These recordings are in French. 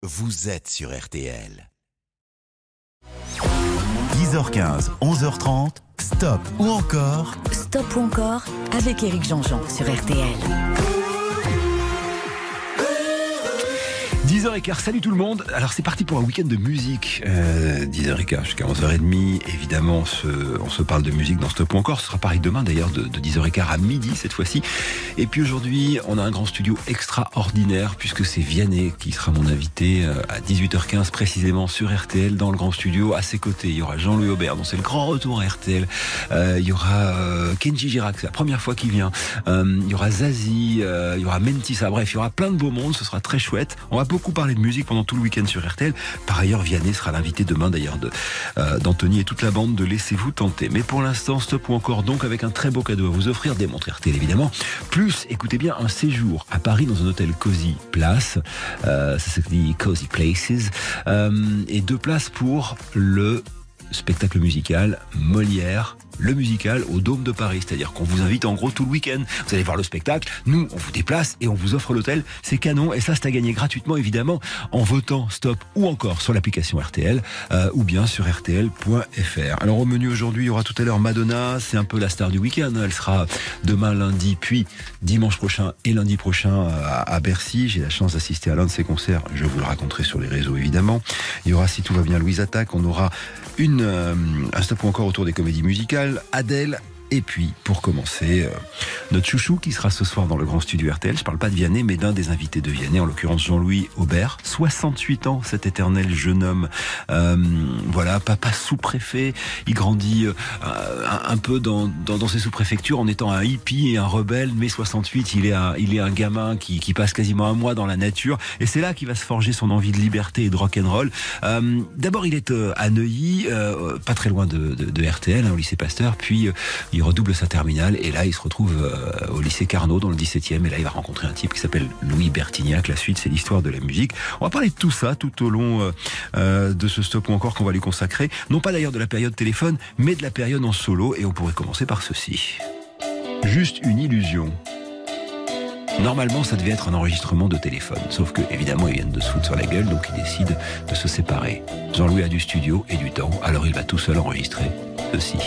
vous êtes sur RTL. 10h15, 11h30, Stop ou encore. Stop ou encore avec Éric Jean-Jean sur RTL. 10h15, salut tout le monde. Alors c'est parti pour un week-end de musique. 10h15 jusqu'à 11h30. Évidemment, on se parle de musique dans Stop ou encore. Ce sera pareil demain d'ailleurs, de 10h15 à midi cette fois-ci. Et puis aujourd'hui, on a un grand studio extraordinaire puisque c'est Vianney qui sera mon invité à 18h15 précisément sur RTL dans le grand studio. À ses côtés, il y aura Jean-Louis Aubert, donc c'est le grand retour à RTL. Il y aura Kenji Girac, c'est la première fois qu'il vient. Il y aura Zazie, il y aura Mentissa. Bref, il y aura plein de beaux mondes. Ce sera très chouette. On va beaucoup parler de musique pendant tout le week-end sur RTL. Par ailleurs, Vianney sera l'invité demain d'ailleurs d'Anthony et toute la bande de Laissez-vous tenter. Mais pour l'instant, Stop ou encore donc avec un très beau cadeau à vous offrir, des montres RTL évidemment. Plus, écoutez bien, un séjour à Paris dans un hôtel Cozy Place. Ça s'écrit Cozy Places. Et 2 places pour le spectacle musical Molière, le musical au Dôme de Paris. C'est-à-dire qu'on vous invite en gros tout le week-end. Vous allez voir le spectacle, nous on vous déplace et on vous offre l'hôtel. C'est canon et ça c'est à gagner gratuitement évidemment en votant Stop ou encore sur l'application RTL ou bien sur rtl.fr. Alors au menu aujourd'hui, il y aura tout à l'heure Madonna, c'est un peu la star du week-end. Elle sera demain lundi puis dimanche prochain et lundi prochain à Bercy. J'ai la chance d'assister à l'un de ses concerts. Je vous le raconterai sur les réseaux évidemment. Il y aura, si tout va bien, Louise Attaque. On aura un Stop ou encore autour des comédies musicales, Adèle. Et puis, pour commencer, notre chouchou qui sera ce soir dans le grand studio RTL. Je parle pas de Vianney, mais d'un des invités de Vianney, en l'occurrence Jean-Louis Aubert. 68 ans, cet éternel jeune homme. Voilà, papa sous-préfet. Il grandit un peu dans ses sous-préfectures en étant un hippie et un rebelle. Mais 68, il est un gamin qui passe quasiment un mois dans la nature. Et c'est là qu'il va se forger son envie de liberté et de rock'n'roll. D'abord, il est à Neuilly, pas très loin de RTL, au lycée Pasteur. Puis il redouble sa terminale et là il se retrouve au lycée Carnot dans le 17e et là il va rencontrer un type qui s'appelle Louis Bertignac. La suite, c'est l'histoire de la musique. On va parler de tout ça tout au long de ce Stop ou encore qu'on va lui consacrer, non pas d'ailleurs de la période téléphone mais de la période en solo, et on pourrait commencer par ceci. Juste une illusion. Normalement, ça devait être un enregistrement de téléphone, sauf que, évidemment, ils viennent de se foutre sur la gueule, donc ils décident de se séparer. Jean-Louis a du studio et du temps, alors il va tout seul enregistrer ceci.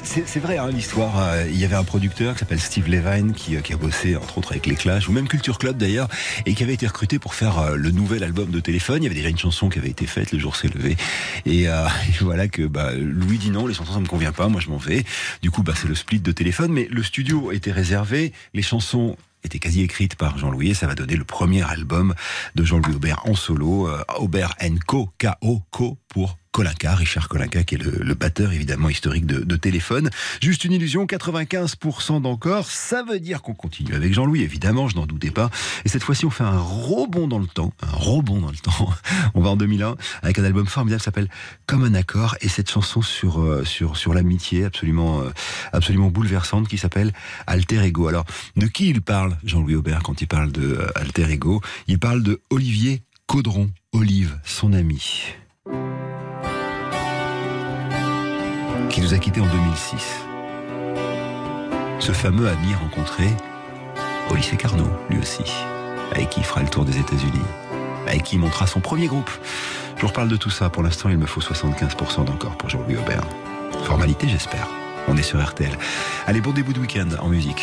c'est vrai, hein, l'histoire. Il y avait un producteur qui s'appelle Steve Levine qui a bossé entre autres avec les Clash ou même Culture Club d'ailleurs, et qui avait été recruté pour faire le nouvel album de Téléphone. Il y avait déjà une chanson qui avait été faite, Le jour s'est levé, et voilà que Louis dit non, les chansons ça me convient pas, moi je m'en vais. Du coup c'est le split de Téléphone, mais le studio était réservé, les chansons étaient quasi écrites par Jean-Louis, et ça va donner le premier album de Jean-Louis Aubert en solo, Aubert & Co, K.O. pour Kolinka, Richard Kolinka, qui est le batteur évidemment historique de Téléphone. Juste une illusion, 95% d'encore, ça veut dire qu'on continue avec Jean-Louis, évidemment, je n'en doutais pas. Et cette fois-ci, on fait un rebond dans le temps. On va en 2001 avec un album formidable qui s'appelle Comme un accord, et cette chanson sur l'amitié absolument bouleversante qui s'appelle Alter Ego. Alors, de qui il parle, Jean-Louis Aubert, quand il parle de Alter Ego? Il parle de Olivier Caudron, Olive, son ami, qui nous a quittés en 2006. Ce fameux ami rencontré au lycée Carnot, lui aussi, avec qui il fera le tour des États-Unis, avec qui il montera son premier groupe. Je vous reparle de tout ça. Pour l'instant, il me faut 75% d'encore pour Jean-Louis Aubert. Formalité, j'espère. On est sur RTL. Allez, bon début de week-end en musique.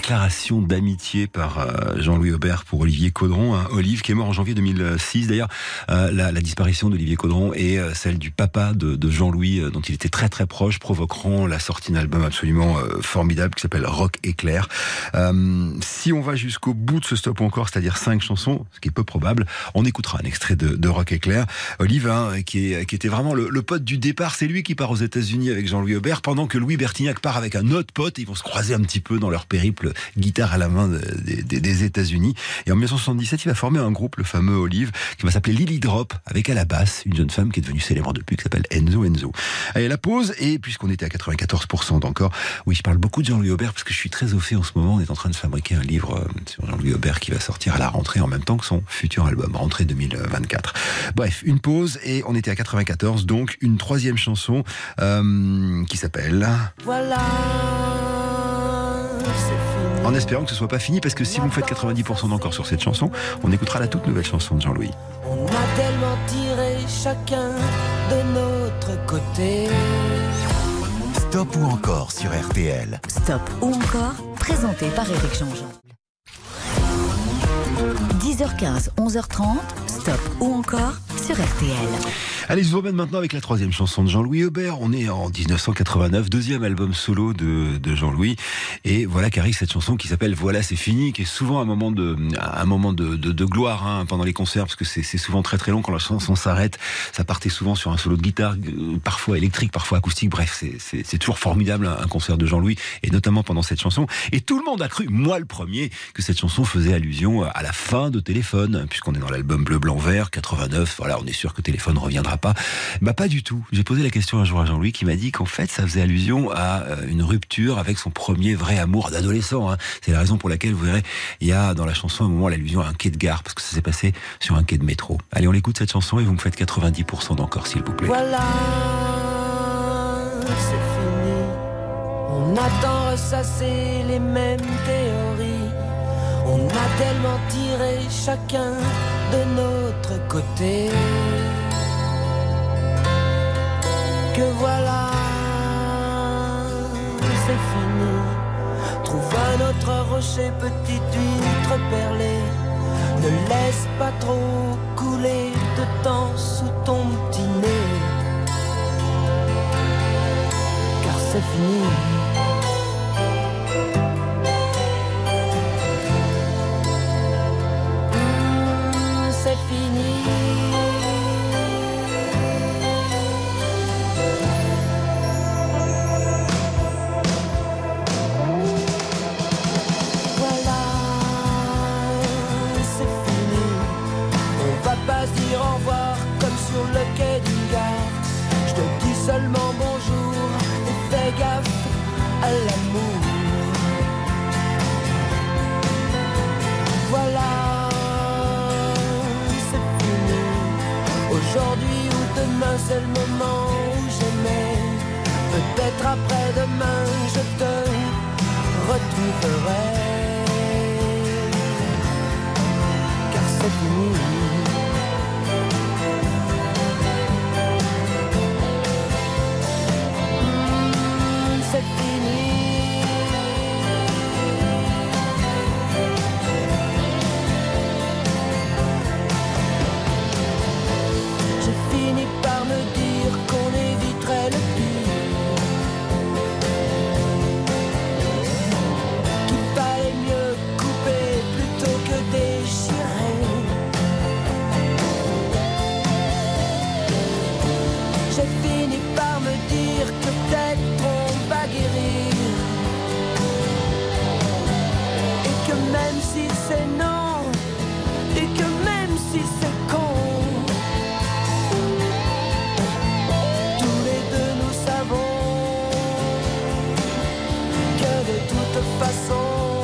déclaration d'amitié par Jean-Louis Aubert pour Olivier Caudron. Olive qui est mort en janvier 2006. D'ailleurs, la disparition d'Olivier Caudron et celle du papa de Jean-Louis, dont il était très très proche, provoqueront la sortie d'un album absolument formidable qui s'appelle Rock Éclair. Si on va jusqu'au bout de ce stop ou encore, c'est-à-dire 5 chansons, ce qui est peu probable, on écoutera un extrait de Rock Éclair. Olive, qui était vraiment le pote du départ, c'est lui qui part aux États-Unis avec Jean-Louis Aubert, pendant que Louis Bertignac part avec un autre pote. Ils vont se croiser un petit peu dans leur périple guitare à la main des États-Unis. Et en 1977, il va former un groupe, le fameux Olive, qui va s'appeler Lily Drop, avec à la basse une jeune femme qui est devenue célèbre depuis, qui s'appelle Enzo. Allez, la pause, et puisqu'on était à 94% d'encore, oui, je parle beaucoup de Jean-Louis Aubert parce que je suis très au fait en ce moment. On est en train de fabriquer un livre sur Jean-Louis Aubert qui va sortir à la rentrée en même temps que son futur album, rentrée 2024. Bref, une pause, et on était à 94, donc une troisième chanson qui s'appelle... Voilà, c'est fini. En espérant que ce soit pas fini, parce que si vous me faites 90% d'encore sur cette chanson, on écoutera la toute nouvelle chanson de Jean-Louis. On a tellement tiré chacun de notre côté. Stop ou encore sur RTL. Stop ou encore, présenté par Éric Jean-Jean. 10h15, 11h30, Stop ou encore sur RTL. Allez, je vous emmène maintenant avec la troisième chanson de Jean-Louis Aubert. On est en 1989, deuxième album solo de Jean-Louis. Et voilà qu'arrive cette chanson qui s'appelle Voilà, c'est fini, qui est souvent un moment de gloire pendant les concerts, parce que c'est souvent très très long quand la chanson s'arrête. Ça partait souvent sur un solo de guitare, parfois électrique, parfois acoustique. Bref, c'est toujours formidable un concert de Jean-Louis, et notamment pendant cette chanson. Et tout le monde a cru, moi le premier, que cette chanson faisait allusion à la fin de Téléphone, puisqu'on est dans l'album Bleu, Blanc, Vert, 89. Voilà, on est sûr que Téléphone ne reviendra pas. Bah pas du tout. J'ai posé la question un jour à Jean-Louis, qui m'a dit qu'en fait ça faisait allusion à une rupture avec son premier vrai amour d'adolescent. C'est la raison pour laquelle, vous verrez, il y a dans la chanson à un moment l'allusion à un quai de gare, parce que ça s'est passé sur un quai de métro. Allez, on écoute cette chanson et vous me faites 90% d'encore, s'il vous plaît. Voilà, c'est fini. On a tant ressassé les mêmes théories. On a tellement tiré chacun de notre côté. Que voilà, c'est fini. Trouve un autre rocher, petite huître perlée. Ne laisse pas trop couler de temps sous ton petit nez. Car c'est fini. C'est fini. Dire au revoir comme sur le quai d'une gare. Je te dis seulement bonjour et fais gaffe à l'amour. Voilà, c'est fini. Aujourd'hui ou demain, c'est le moment où j'aimais. Peut-être après-demain, je te retrouverai. Car c'est fini. C'est fini. J'ai fini par me dire qu'on éviterait le pire, qu'il fallait mieux couper plutôt que déchirer. J'ai fini par me dire que peut-être on va guérir, et que même si c'est non, et que même si c'est con, tous les deux nous savons que de toute façon,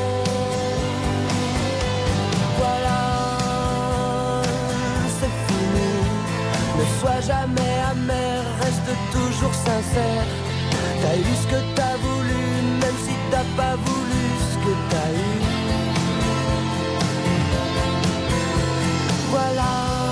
voilà, c'est fini. Ne sois jamais amer, reste toujours sincère. T'as eu ce que t'as voulu, même si t'as pas voulu ce que t'as eu. Voilà,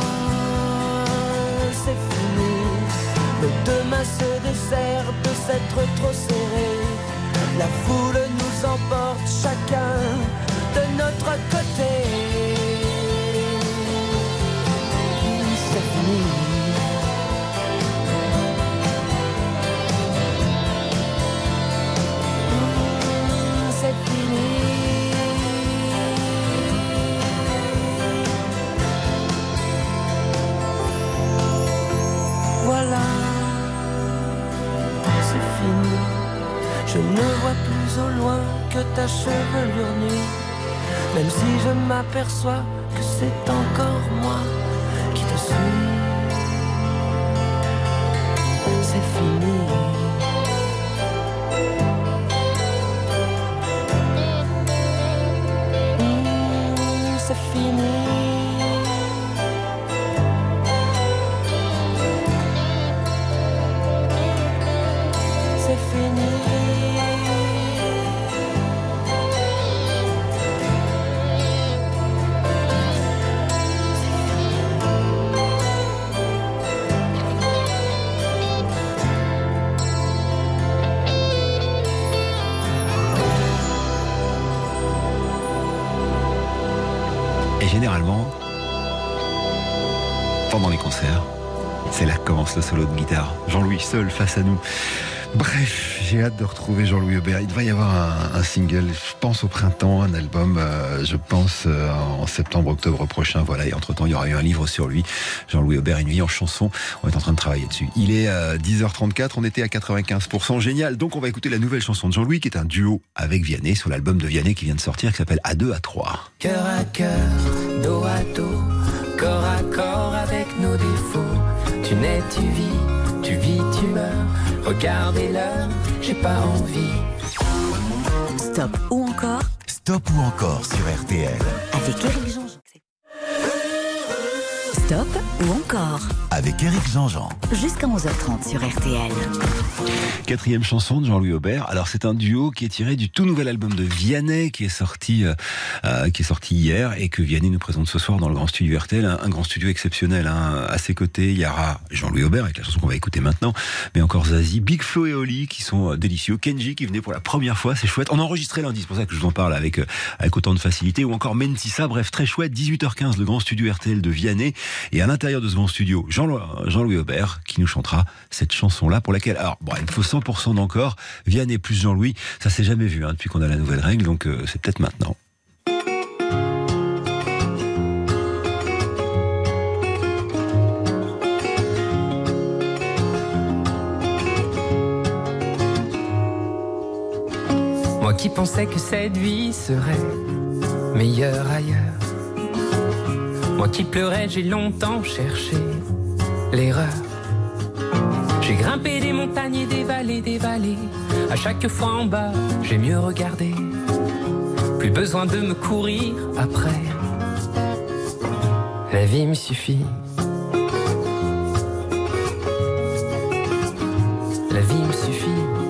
c'est fini. Le demain se dessert de s'être trop serré. La foule nous nous emporte chacun de notre côté. C'est fini. C'est fini. Voilà, c'est fini. Je ne vois plus au loin que ta chevelure nue, même si je m'aperçois que c'est encore moi qui te suis. C'est fini. C'est fini. C'est fini. Et généralement, pendant les concerts, c'est là que commence le solo de guitare. Jean-Louis seul face à nous. Bref, j'ai hâte de retrouver Jean-Louis Aubert. Il va y avoir un single, je pense au printemps, un album, je pense en septembre-octobre prochain. Voilà, et entre-temps, il y aura eu un livre sur lui. Jean-Louis Aubert, Une vie en chanson. On est en train de travailler dessus. Il est 10h34, on était à 95%. Génial. Donc, on va écouter la nouvelle chanson de Jean-Louis, qui est un duo avec Vianney, sur l'album de Vianney qui vient de sortir, qui s'appelle À 2 à 3. Cœur à cœur, dos à dos, corps à corps avec nos défauts. Tu nais, tu vis, tu meurs. Regardez l'heure, j'ai pas envie. Stop ou encore Stop ou encore sur RTL. avec Éric Jean-Jean. Stop ou encore Avec Éric Jean-Jean. jusqu'à 11h30 sur RTL. Quatrième chanson de Jean-Louis Aubert. Alors c'est un duo qui est tiré du tout nouvel album de Vianney qui est sorti hier et que Vianney nous présente ce soir dans le grand studio RTL, un grand studio exceptionnel. À ses côtés, il y aura Jean-Louis Aubert avec la chanson qu'on va écouter maintenant, mais encore Zazie, Big Flo et Oli qui sont délicieux, Kenji qui venait pour la première fois, c'est chouette. On a enregistré lundi, c'est pour ça que je vous en parle avec autant de facilité, ou encore Mentissa, bref, très chouette. 18h15, le grand studio RTL de Vianney, et à l'intérieur de ce grand studio, Jean-Louis Aubert qui nous chantera cette chanson-là pour laquelle, alors bon, il me faut 100% d'encore. Vianney plus Jean-Louis, ça s'est jamais vu depuis qu'on a la nouvelle règle, donc c'est peut-être maintenant. Moi qui pensais que cette vie serait meilleure ailleurs. Moi qui pleurais, j'ai longtemps cherché l'erreur. J'ai grimpé des montagnes et des vallées. À chaque fois en bas, j'ai mieux regardé. Plus besoin de me courir après. La vie me suffit. La vie me suffit.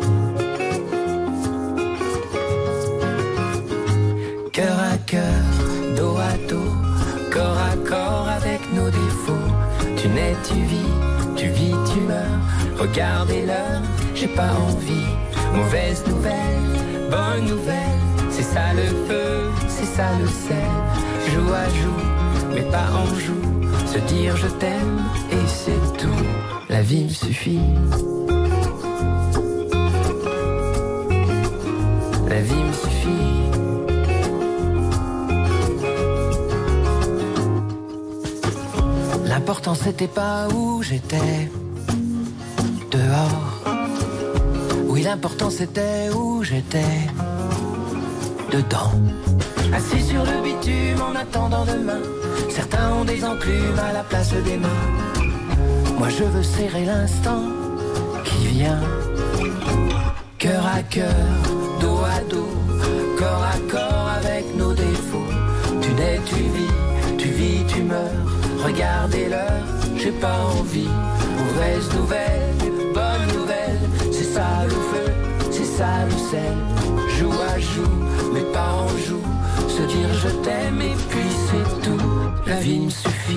Cœur à cœur, dos à dos, corps à corps avec nos défauts. Tu nais, tu vis, tu meurs. Regardez l'heure, j'ai pas envie. Mauvaise nouvelle, bonne nouvelle. C'est ça le feu, c'est ça le sel. Joue à joue, mais pas en joue. Se dire je t'aime et c'est tout. La vie me suffit. La vie me suffit. L'important c'était pas où j'étais, dehors. Oui, l'important c'était où j'étais, dedans. Assis sur le bitume en attendant demain. Certains ont des enclumes à la place des mains. Moi je veux serrer l'instant qui vient. Cœur à cœur, dos à dos, corps à corps avec nos défauts. Tu nais, tu vis, tu meurs. Regardez l'heure, j'ai pas envie. Mauvaise nouvelle, bonne nouvelle. C'est ça le feu, c'est ça le sel. Joue à joue, mais pas en joue. Se dire je t'aime et puis c'est tout. La vie me suffit.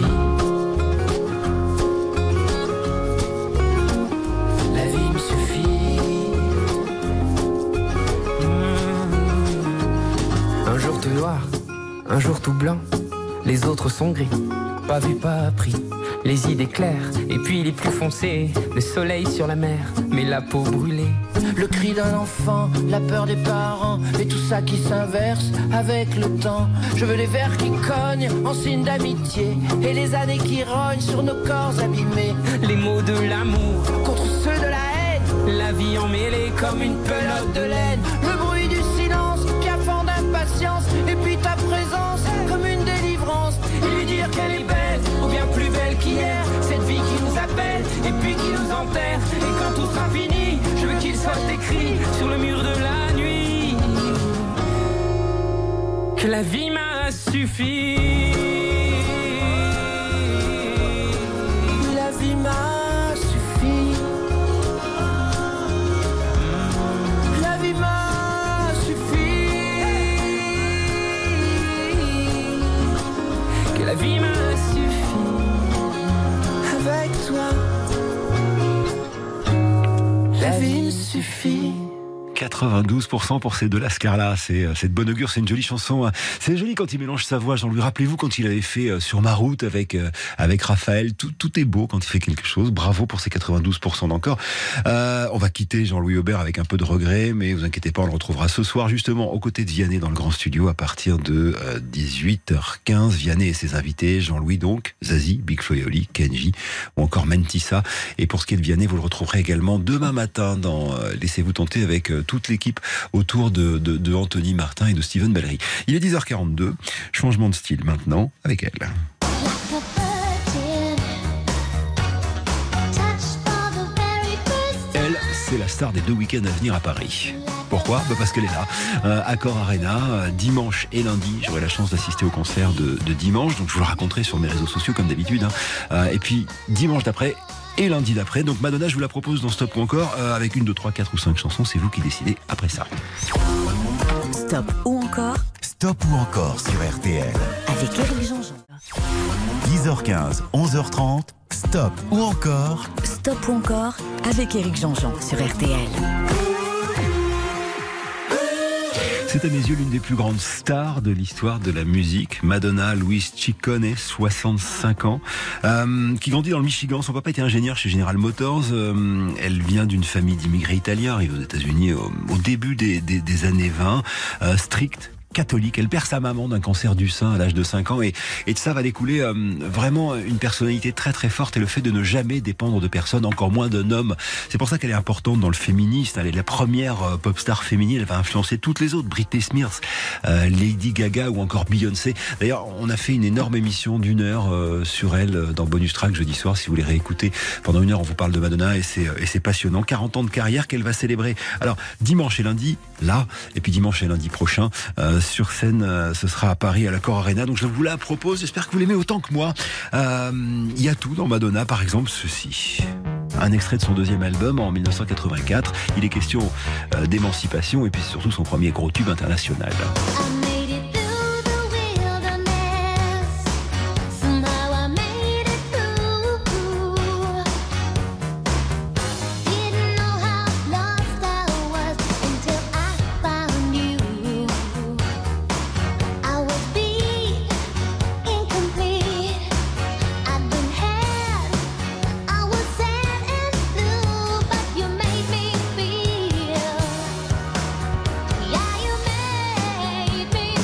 La vie me suffit. Un jour tout blanc, les autres sont gris. Pas vu, pas appris, les idées claires. Et puis les plus foncés, le soleil sur la mer, mais la peau brûlée. Le cri d'un enfant, la peur des parents, et tout ça qui s'inverse avec le temps. Je veux les vers qui cognent en signe d'amitié, et les années qui rognent sur nos corps abîmés. Les mots de l'amour Contre ceux de la haine, la vie emmêlée comme une pelote de laine. le bruit du silence qui affond d'impatience, et puis ta présence comme une délivrance. Et lui dire qu'elle est belle, ou bien plus belle qu'hier. Cette vie qui nous appelle, et puis qui nous enterre. Et quand tout sera fini, je veux qu'il soit écrit sur le mur de la nuit que la vie m'a suffi. La vie m'a suffi. La vie m'a suffi. Que la vie m'a suffi. Avec toi, la vie me suffit. 92% pour ces deux-là, Scarla. C'est de bonne augure, c'est une jolie chanson. C'est joli quand il mélange sa voix. Jean-Louis, rappelez-vous quand il avait fait Sur ma route avec Raphaël. Tout est beau quand il fait quelque chose. Bravo pour ces 92% d'encore. On va quitter Jean-Louis Aubert avec un peu de regret, mais vous inquiétez pas, on le retrouvera ce soir justement aux côtés de Vianney dans le grand studio à partir de 18h15. Vianney et ses invités, Jean-Louis donc, Zazie, Big Flo et Oli, Kenji ou encore Mentissa. Et pour ce qui est de Vianney, vous le retrouverez également demain matin dans Laissez-vous tenter avec toute l'équipe autour de Anthony Martin et de Steven Ballery. Il est 10h42, changement de style maintenant avec elle. Elle, c'est la star des 2 week-ends à venir à Paris. Pourquoi ? Parce qu'elle est là, Accor Arena, dimanche et lundi. J'aurai la chance d'assister au concert de dimanche, donc je vous le raconterai sur mes réseaux sociaux comme d'habitude. Et puis dimanche d'après et lundi d'après. Donc Madonna, je vous la propose dans Stop ou encore, avec 1, 2, 3, 4 ou 5 chansons. C'est vous qui décidez après ça. Stop ou encore Stop ou encore sur RTL. avec Éric Jean-Jean. 10h15, 11h30. Stop ou encore Stop ou encore avec Éric Jean-Jean sur RTL. C'est à mes yeux l'une des plus grandes stars de l'histoire de la musique. Madonna Louise Ciccone, 65 ans, qui grandit dans le Michigan. Son papa était ingénieur chez General Motors. Elle vient d'une famille d'immigrés italiens, arrivée aux États-Unis au début des années 20, stricte, catholique. Elle perd sa maman d'un cancer du sein à l'âge de 5 ans et de ça va découler vraiment une personnalité très très forte et le fait de ne jamais dépendre de personne, encore moins d'un homme. C'est pour ça qu'elle est importante dans le féminisme. Elle est la première pop star féminine. Elle va influencer toutes les autres, Britney Spears, Lady Gaga ou encore Beyoncé. D'ailleurs, on a fait une énorme émission d'1 heure sur elle dans Bonus Track jeudi soir. Si vous voulez réécouter, pendant 1 heure, on vous parle de Madonna et c'est passionnant. 40 ans de carrière qu'elle va célébrer. Alors, dimanche et lundi, là, et puis dimanche et lundi prochain, sur scène, ce sera à Paris à l'Accor Arena. Donc je vous la propose, j'espère que vous l'aimez autant que moi. Il y a tout dans Madonna, par exemple ceci. Un extrait de son 2e album en 1984. Il est question d'émancipation et puis surtout son premier gros tube international. Yeah, you made me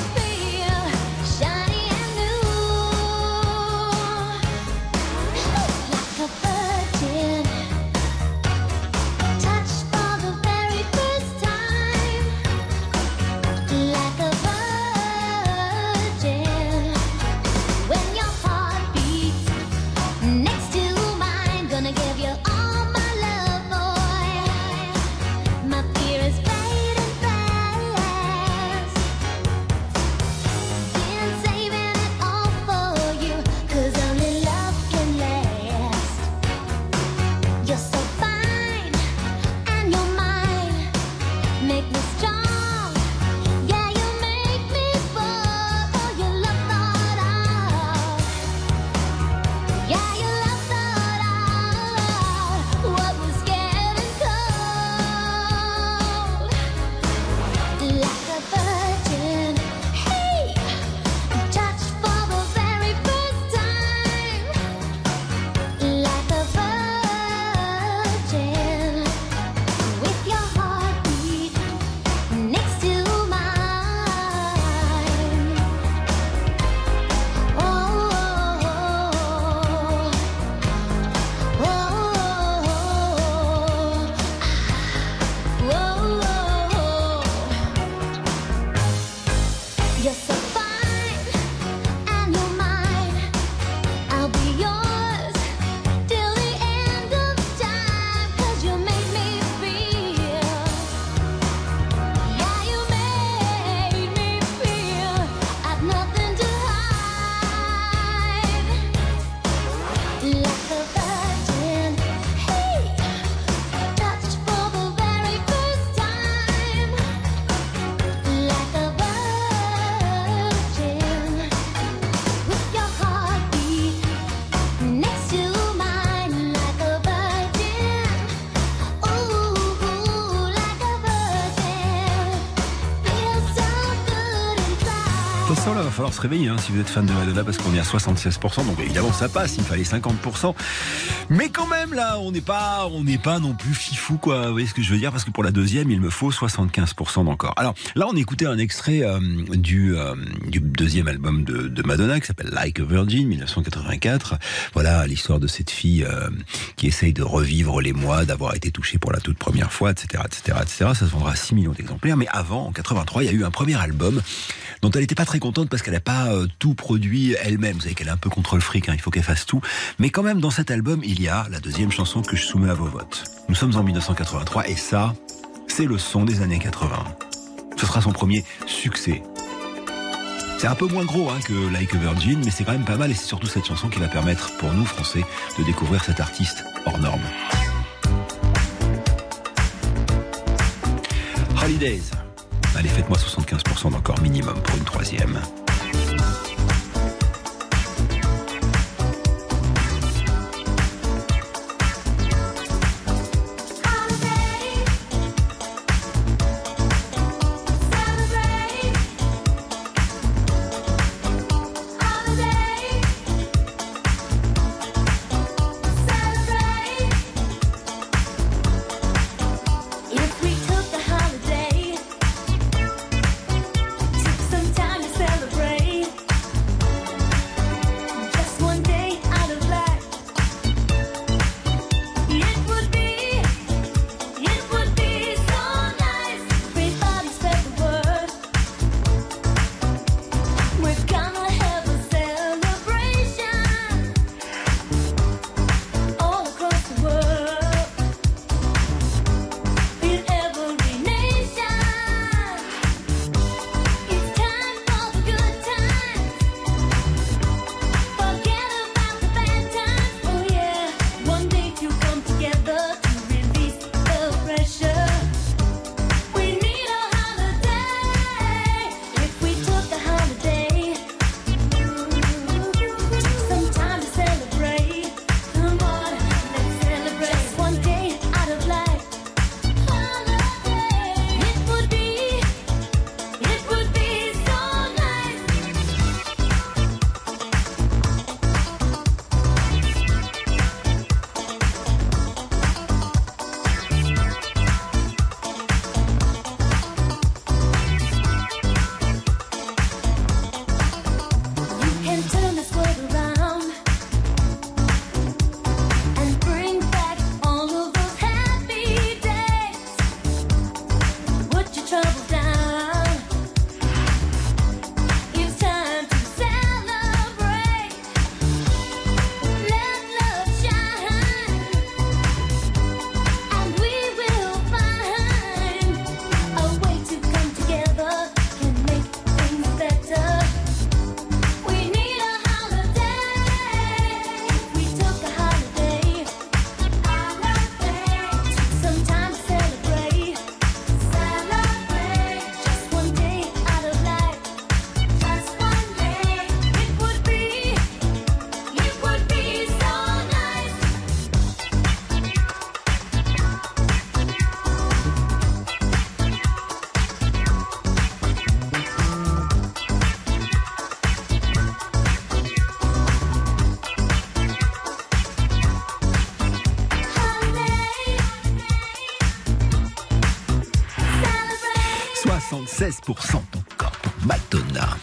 falloir se réveiller si vous êtes fan de Madonna, parce qu'on est à 76%, donc évidemment ça passe, il fallait 50%. Mais quand même là, on n'est pas non plus fifou, quoi. Vous voyez ce que je veux dire? Parce que pour la deuxième, il me faut 75% d'encore. Alors là, on écoutait un extrait du deuxième album de Madonna qui s'appelle Like a Virgin, 1984. Voilà l'histoire de cette fille qui essaye de revivre les mois d'avoir été touchée pour la toute première fois, etc., etc., etc. Ça se vendra à 6 millions d'exemplaires. Mais avant, en 83, il y a eu un premier album dont elle n'était pas très contente parce qu'elle n'a pas tout produit elle-même. Vous savez qu'elle est un peu contre le fric, il faut qu'elle fasse tout. Mais quand même, dans cet album, il y a la deuxième chanson que je soumets à vos votes. Nous sommes en 1983 et ça, c'est le son des années 80. Ce sera son premier succès. C'est un peu moins gros que Like a Virgin, mais c'est quand même pas mal, et c'est surtout cette chanson qui va permettre pour nous, Français, de découvrir cet artiste hors norme. Holidays. Allez, faites-moi 75% d'encore minimum pour une troisième. Encore pour Madonna.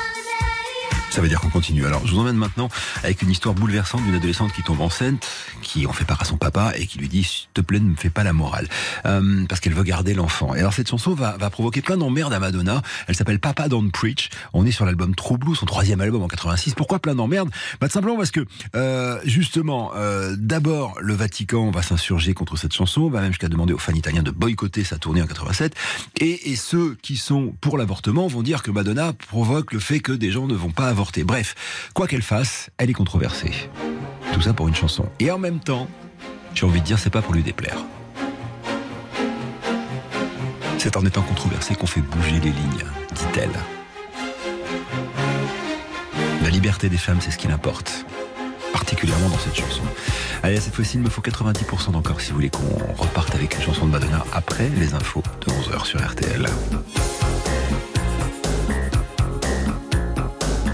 Ça veut dire qu'on continue. Alors, je vous emmène maintenant avec une histoire bouleversante d'une adolescente qui tombe enceinte, qui en fait part à son papa et qui lui dit « S'il te plaît, ne me fais pas la morale ». Parce qu'elle veut garder l'enfant. Et alors, cette chanson va provoquer plein d'emmerdes à Madonna. Elle s'appelle Papa Don't Preach. On est sur l'album True Blue, son troisième album en 86. Pourquoi plein d'emmerdes? Tout simplement parce que, justement, d'abord, le Vatican va s'insurger contre cette chanson, va même jusqu'à demander aux fans italiens de boycotter sa tournée en 87. Et ceux qui sont pour l'avortement vont dire que Madonna provoque le fait que des gens ne vont pas avorter. Bref, quoi qu'elle fasse, elle est controversée. Tout ça pour une chanson. Et en même temps, j'ai envie de dire, c'est pas pour lui déplaire. C'est en étant controversée qu'on fait bouger les lignes, dit-elle. La liberté des femmes, c'est ce qui l'importe. Particulièrement dans cette chanson. Allez, cette fois-ci, il me faut 90% d'encore si vous voulez qu'on reparte avec une chanson de Madonna après les infos de 11h sur RTL.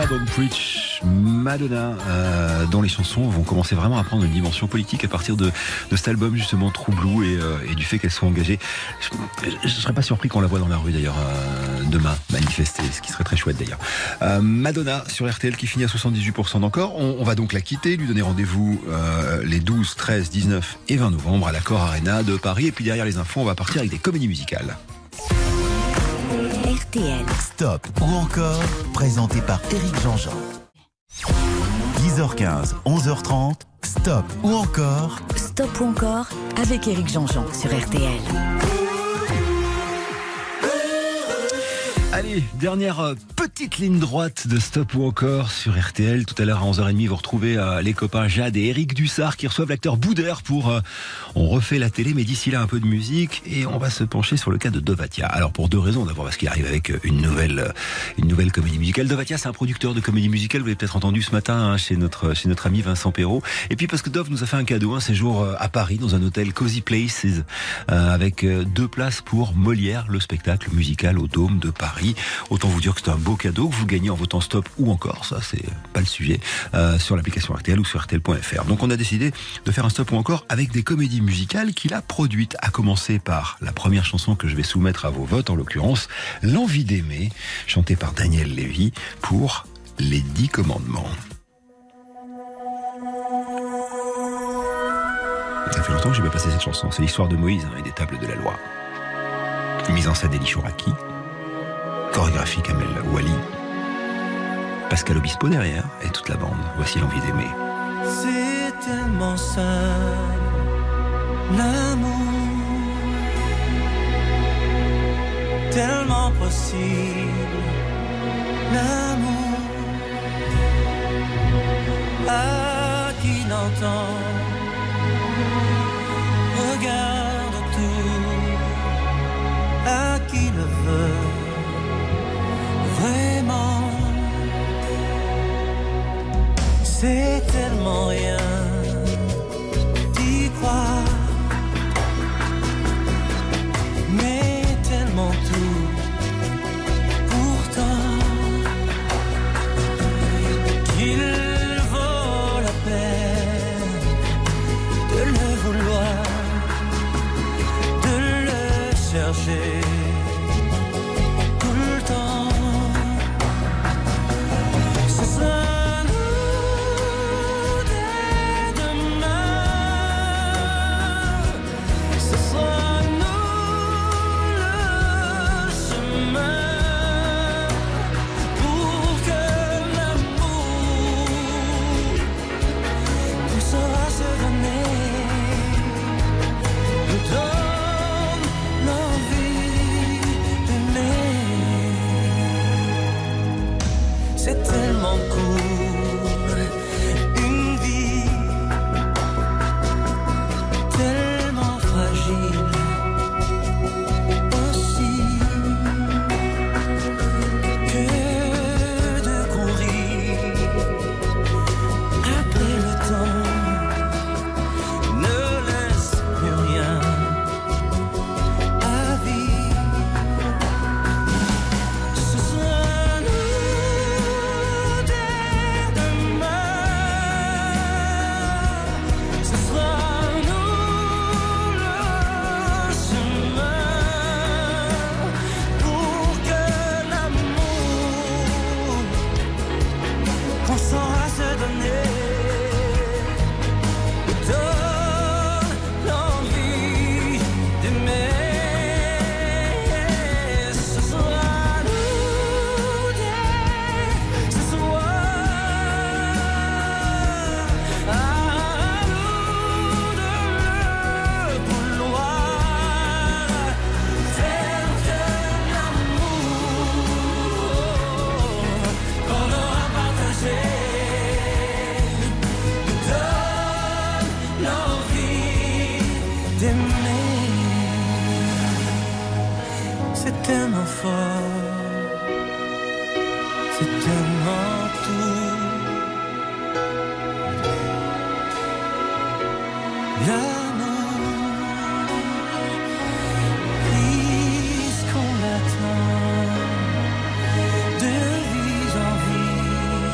Don't Preach, Madonna, dont les chansons vont commencer vraiment à prendre une dimension politique à partir de cet album justement True Blue et du fait qu'elles sont engagées. Je serais pas surpris qu'on la voit dans la rue d'ailleurs demain manifester, ce qui serait très chouette d'ailleurs. Madonna sur RTL qui finit à 78% d'encore. On va donc la quitter, lui donner rendez-vous les 12, 13, 19 et 20 novembre à l'Accor Arena de Paris. Et puis derrière les infos, on va partir avec des comédies musicales. RTL. Stop ou encore, présenté par Éric Jean-Jean. 10h15, 11h30, Stop ou encore, Stop ou encore avec Éric Jean-Jean sur RTL. Allez, dernière petite ligne droite de Stop ou encore sur RTL. Tout à l'heure à 11h30, vous retrouvez les copains Jade et Éric Dussard qui reçoivent l'acteur Boudère pour On refait la télé, mais d'ici là un peu de musique et on va se pencher sur le cas de Dovatia. Alors pour deux raisons, d'abord parce qu'il arrive avec une nouvelle comédie musicale. Dovatia, c'est un producteur de comédie musicale, vous l'avez peut-être entendu ce matin chez notre ami Vincent Perrault. Et puis parce que Dov nous a fait un cadeau, un séjour à Paris dans un hôtel Cozy Places avec 2 places pour Molière, le spectacle musical au Dôme de Paris. Autant vous dire que c'est un beau cadeau que vous gagnez en votant Stop ou encore, ça c'est pas le sujet, sur l'application RTL ou sur RTL.fr. Donc on a décidé de faire un Stop ou encore avec des comédies musicales qu'il a produites, à commencer par la première chanson que je vais soumettre à vos votes, en l'occurrence L'envie d'aimer, chantée par Daniel Lévy pour Les 10 commandements. Ça fait longtemps que j'ai pas passé cette chanson, c'est l'histoire de Moïse et des tables de la loi. Mise en scène d'Elie Chouraki, chorégraphie Kamel Wally, Pascal Obispo derrière et toute la bande. Voici L'envie d'aimer. C'est tellement simple, l'amour, tellement possible, l'amour, à qui l'entend, regarde tout, à qui le veut. Vraiment, c'est tellement rien d'y croire, mais tellement tout. Pourtant, qu'il vaut la peine de le vouloir, de le chercher. C'est tellement fort, c'est tellement tout. L'amour, puisqu'on l'attend de vie en vie,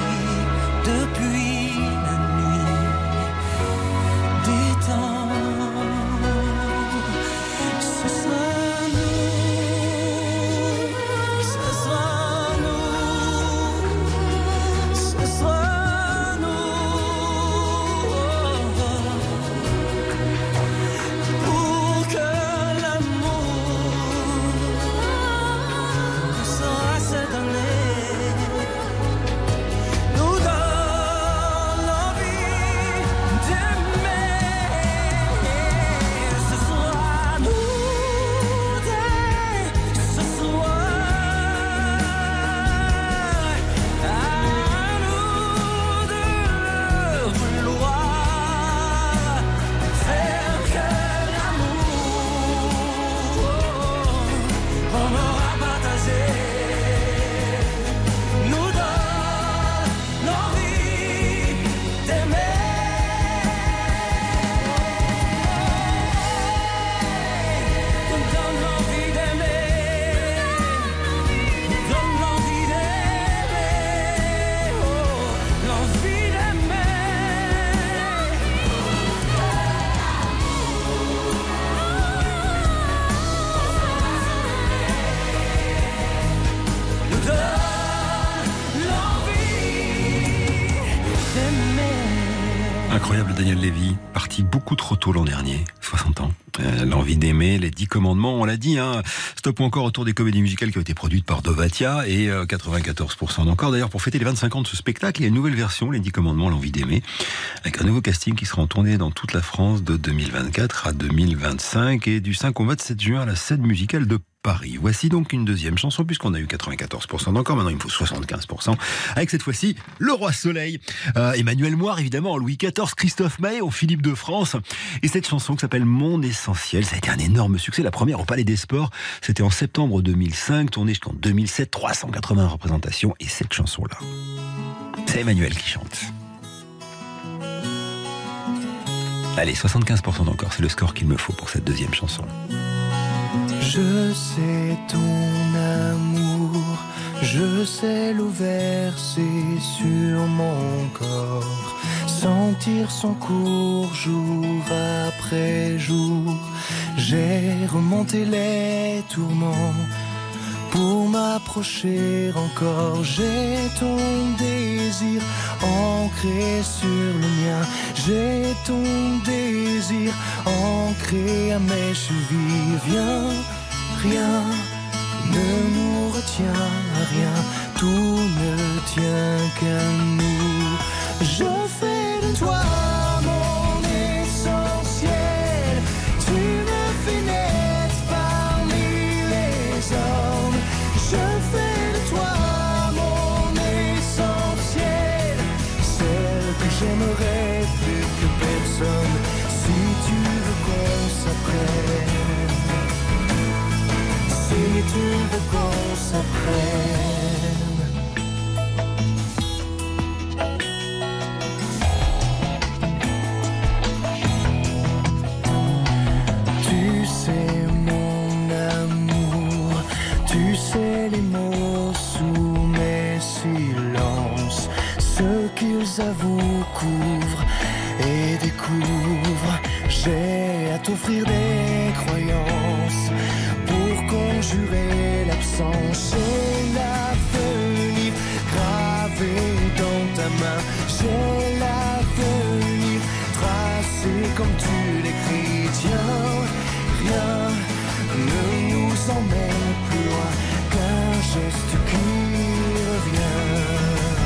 Daniel Lévy, parti beaucoup trop tôt l'an dernier, 60 ans. L'envie d'aimer, les 10 commandements, on l'a dit, hein. Stop ou encore autour des comédies musicales qui ont été produites par Dovatia et 94% d'encore. D'ailleurs, pour fêter les 25 ans de ce spectacle, il y a une nouvelle version, les 10 commandements, l'envie d'aimer, avec un nouveau casting qui sera en tournée dans toute la France de 2024 à 2025 et du 5 au 27 juin à la scène musicale de Paris. Voici donc une deuxième chanson, puisqu'on a eu 94% d'encore, maintenant il me faut 75%, avec cette fois-ci Le Roi Soleil. Emmanuel Moire, évidemment, Louis XIV, Christophe Maé, au Philippe de France. Et cette chanson qui s'appelle Mon Essentiel, ça a été un énorme succès. La première au Palais des Sports, c'était en septembre 2005, tournée jusqu'en 2007, 380 représentations. Et cette chanson-là, c'est Emmanuel qui chante. Allez, 75% d'encore, c'est le score qu'il me faut pour cette deuxième chanson. Je sais ton amour, je sais l'eau versée sur mon corps, sentir son cours jour après jour. J'ai remonté les tourments pour m'approcher encore. J'ai ton désir ancré sur le mien. J'ai ton désir ancré à mes chevilles. Viens, rien ne nous retient à rien. Tout ne tient qu'à nous. Je fais de toi mon essentiel. Tu me fais naître parmi les hommes. Je fais de toi mon essentiel, celle que j'aimerais plus que personne. Si tu veux qu'on s'apprenne, si tu veux qu'on s'apprenne. Tu sais mon amour, tu sais les mots sous mes silences, ce qu'ils avouent, couvrent et découvrent. J'ai à t'offrir des croyances pour conjurer l'absence et l'avenir gravé dans ta main. J'ai l'avenir tracé comme tu l'écris. Tiens, rien ne nous emmène plus loin qu'un geste qui revient.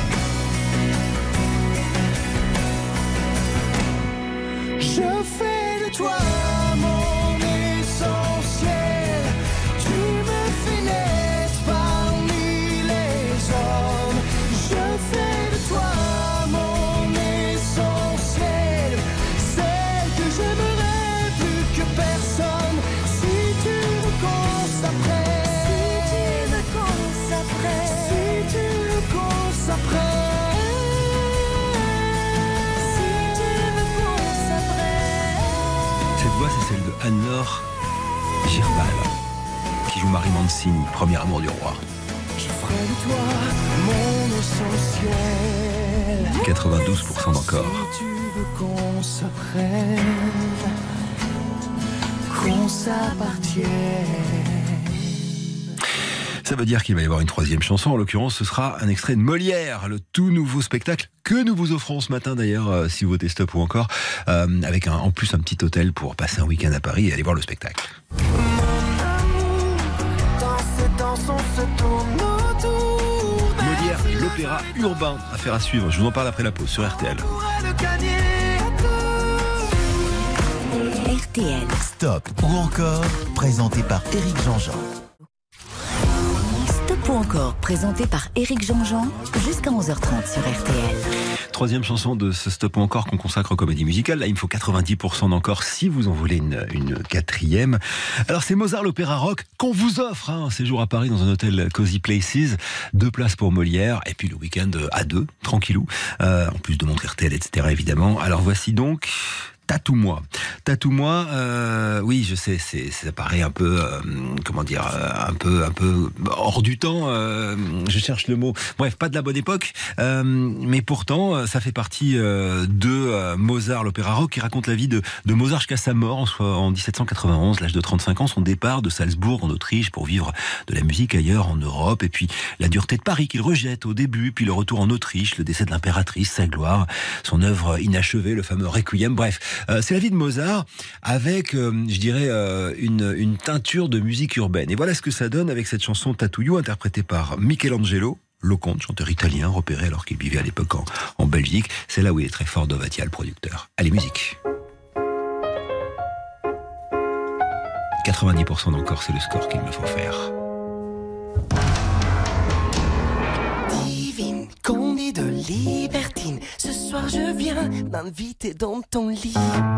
Je fais de toi mon essentiel. Tu me fais naître parmi les hommes. Je fais de toi mon essentiel, celle que j'aimerais plus que personne. Si tu veux qu'on s'apprenne, si tu veux qu'on s'apprenne, si tu veux qu'on s'apprenne. Cette voix, c'est celle de Anne-Laure Girbal, qui joue Marie Mancini, premier amour du roi. Je ferai de toi mon essentiel. 92% d'encore. Si tu veux qu'on s'apprenne, qu'on s'appartienne. Ça veut dire qu'il va y avoir une troisième chanson. En l'occurrence, ce sera un extrait de Molière, le tout nouveau spectacle que nous vous offrons ce matin d'ailleurs, si vous votez Stop ou encore, avec en plus un petit hôtel pour passer un week-end à Paris et aller voir le spectacle. Molière, l'opéra urbain, affaire à suivre. Je vous en parle après la pause sur RTL. RTL. Stop ou encore, présenté par Éric Jean-Jean. Stop ou encore, présenté par Éric Jean-Jean, jusqu'à 11h30 sur RTL. Troisième chanson de ce Stop ou encore qu'on consacre aux comédies musicales. Là, il me faut 90% d'encore si vous en voulez une quatrième. Alors, c'est Mozart l'opéra rock qu'on vous offre, un séjour à Paris dans un hôtel Cozy Places, 2 places pour Molière, et puis le week-end à 2, tranquillou, en plus de montre RTL, etc. évidemment. Alors, voici donc Tatoue-moi. Tatoue-moi, oui, je sais, ça paraît un peu, un peu hors du temps. Je cherche le mot. Bref, pas de la bonne époque. Mais pourtant, ça fait partie de Mozart, l'opéra rock, qui raconte la vie de Mozart jusqu'à sa mort en 1791, l'âge de 35 ans, son départ de Salzbourg en Autriche pour vivre de la musique ailleurs en Europe, et puis la dureté de Paris qu'il rejette au début, puis le retour en Autriche, le décès de l'impératrice, sa gloire, son œuvre inachevée, le fameux Requiem. Bref, c'est la vie de Mozart avec, je dirais, une teinture de musique urbaine. Et voilà ce que ça donne avec cette chanson Tattoo You, interprétée par Michelangelo Loconte, chanteur italien repéré alors qu'il vivait à l'époque en Belgique. C'est là où il est très fort, Dovatia, le producteur. Allez, musique. 90% d'encore, c'est le score qu'il me faut faire. Divine, combi de libertine, ce soir je viens m'inviter dans ton lit.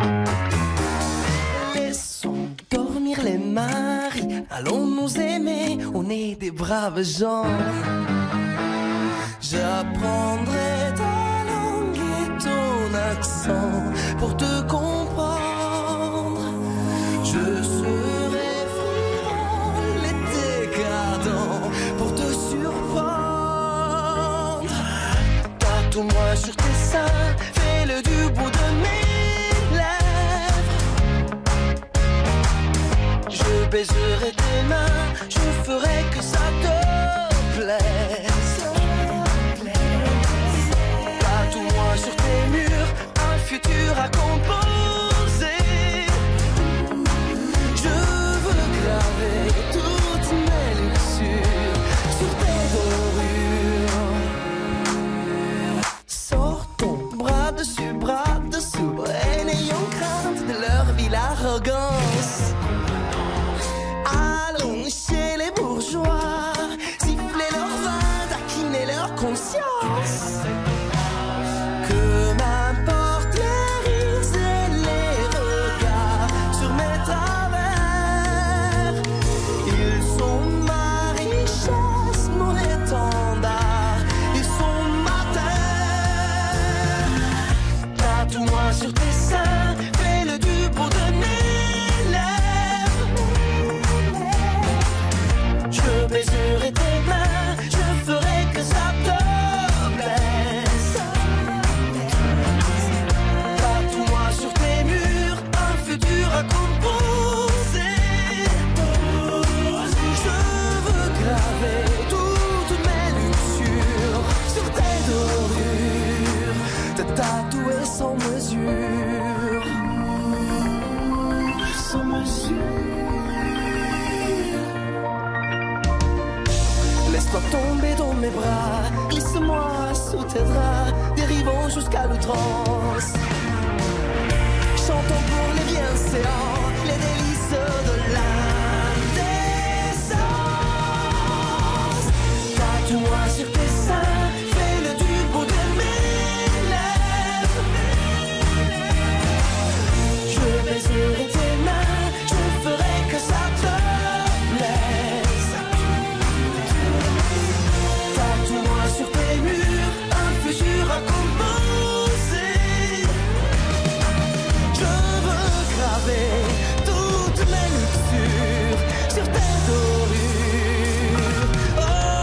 Laissons dormir les maris, allons nous aimer, on est des braves gens. J'apprendrai ta langue et ton accent pour te comprendre. Je serai frivole et décadent pour te surprendre. Tatoue-moi sur tes seins, fais-le du bout de mes lèvres. Je baiserai tes mains, je ferai que ça te plaise. Tatoue-moi sur tes murs, un futur à composer. Je veux graver toutes mes luxures sur tes dorures. Sors ton bras dessous, et n'ayons crainte de leur ville arrogance. Allons chez les bourgeois, siffler leur vin, taquiner leur conscience. Que m'importe les rises et les regards sur mes travers. Ils sont ma richesse, mon étendard, ils sont ma terre. Tatoue-moi sur tes seins, fais-le du bout de mes lèvres. Je baiserai tes mains, je ferai que ça te plaise. Tatoue-moi sur tes murs, un futur à composer. Je veux graver toutes mes luxures sur tes dorures, te tatouer sans mesure. Sans mesure. Laisse-toi tomber dans mes bras, glisse-moi sous tes draps, dérivons jusqu'à l'outrance. Chantons pour les bienséants, les délices de l'indécence. Tatoue-moi sur tes seins, fais-le du bout de mes lèvres. Je baiserai tes mains, je ferai que ça te plaise. Tatoue-moi sur tes murs, un futur à composer. Je veux graver toutes mes luxures sur tes dorures. Oh,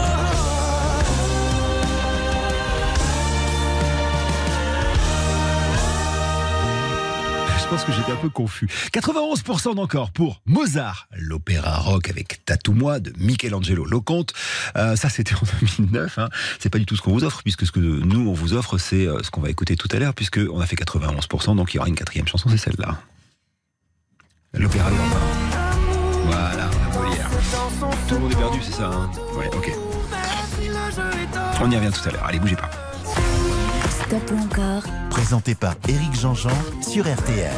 Je pense que j'étais un peu confus. 91% d'encore pour Mozart, l'opéra rock avec Tatoue-moi de Michelangelo Loconte. Ça, c'était en 2009. Hein. C'est pas du tout ce qu'on vous offre, puisque ce que nous, on vous offre, c'est ce qu'on va écouter tout à l'heure, puisqu'on a fait 91%, donc il y aura une quatrième chanson, c'est celle-là. L'opéra rock. Voilà, la Molière. Tout le monde est perdu, c'est ça, hein? Ouais, ok. On y revient tout à l'heure. Allez, bougez pas. Stop ou encore, Présenté par Éric Jean-Jean sur RTL.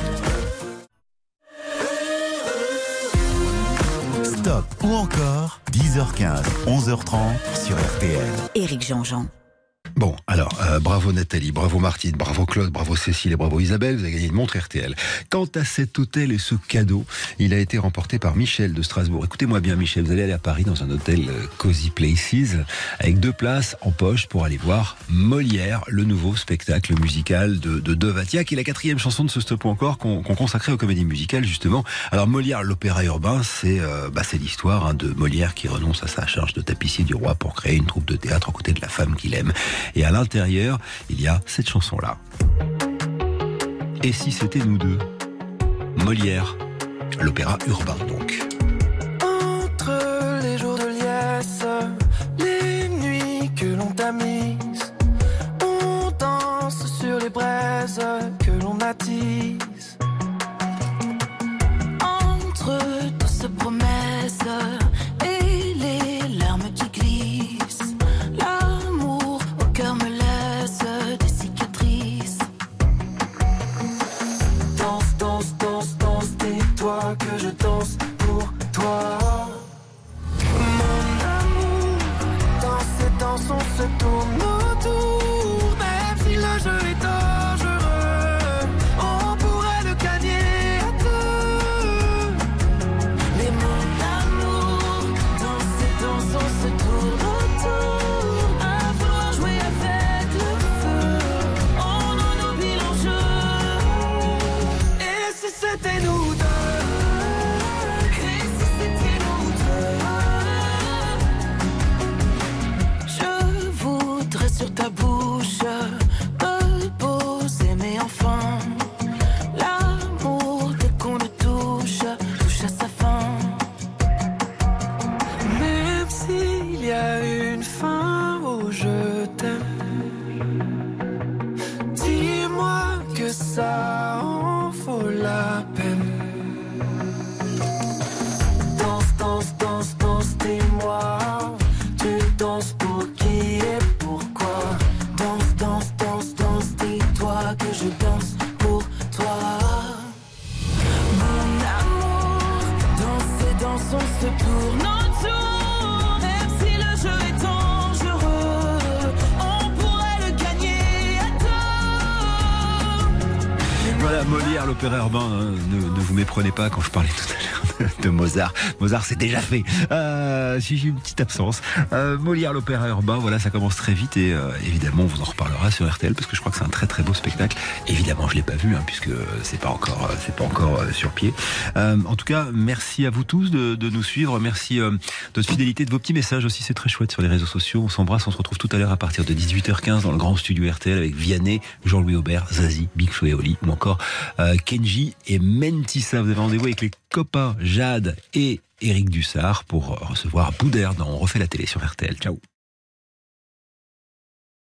Stop ou encore, 10h15, 11h30 sur RTL. Éric Jean-Jean. Bon, alors, bravo Nathalie, bravo Martine, bravo Claude, bravo Cécile et bravo Isabelle, vous avez gagné une montre RTL. Quant à cet hôtel et ce cadeau, il a été remporté par Michel de Strasbourg. Écoutez-moi bien Michel, vous allez aller à Paris dans un hôtel Cozy Places, avec 2 places en poche pour aller voir Molière, le nouveau spectacle musical de Devatiac, qui est la 4e chanson de ce Stop ou encore qu'on consacrait aux comédies musicales justement. Alors Molière, l'opéra urbain, c'est l'histoire de Molière qui renonce à sa charge de tapissier du roi pour créer une troupe de théâtre aux côtés de la femme qu'il aime. Et à l'intérieur, il y a cette chanson-là. Et si c'était nous deux? Molière, l'opéra urbain donc. Entre les jours de liesse, les nuits que l'on tamise, on danse sur les braises que l'on attise. Entre toutes ces promesses et les larmes qui glissent, l'amour au cœur me laisse des cicatrices. Danse, danse, danse, danse, dis-toi que je danse pour toi. Mon amour, danse et danse, on se tourne autour. Même si le jeu est dangereux, on pourrait le gagner à deux. Mais mon amour, danse et danse, on se tourne autour. À vouloir jouer avec le feu, on en oublie l'enjeu. Et si c'était nous deux? Et si c'était nous deux? Je voudrais sur ta bouche te poser mes enfants. L'amour dès qu'on le touche à sa fin. Même s'il y a une fin au je t'aime, dis-moi que ça en vaut la peine. Danse, danse, danse, danse, dis-moi, tu danses pour qui et pourquoi? Danse, danse, danse, danse, dis-toi que je danse pour toi. Mon amour, danse et danse, on se tourne autour. Même si le jeu est dangereux, on pourrait le gagner à deux. Voilà, Molière, l'opéra urbain, ne vous méprenez pas quand je parlais tout à l'heure de Mozart. Mozart, c'est déjà fait. J'ai eu une petite absence. Molière, l'opéra urbain, voilà, ça commence très vite et évidemment, on vous en reparlera sur RTL parce que je crois que c'est un très très beau spectacle. Évidemment, je l'ai pas vu puisque c'est pas encore sur pied. En tout cas, merci à vous tous de nous suivre. Merci de votre fidélité, de vos petits messages aussi. C'est très chouette sur les réseaux sociaux. On s'embrasse. On se retrouve tout à l'heure à partir de 18h15 dans le grand studio RTL avec Vianney, Jean-Louis Aubert, Zazie, Big Flo et Oli ou encore Kenji et Mentissa. Vous avez rendez-vous avec les copains Jade et Éric Dussard pour recevoir Boudère dans On refait la télé sur RTL. Ciao.